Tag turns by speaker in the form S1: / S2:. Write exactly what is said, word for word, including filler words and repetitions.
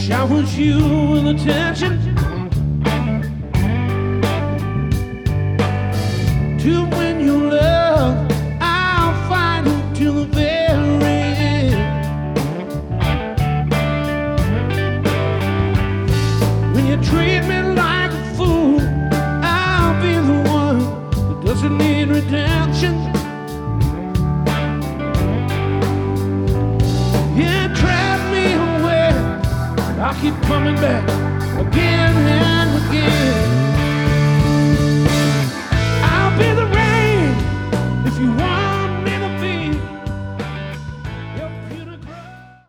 S1: showers you with attention. To win your love, I'll fight it till the very end. When you treat me like a fool, I'll be the one that doesn't need redemption. You trap me away, I keep coming back again and again.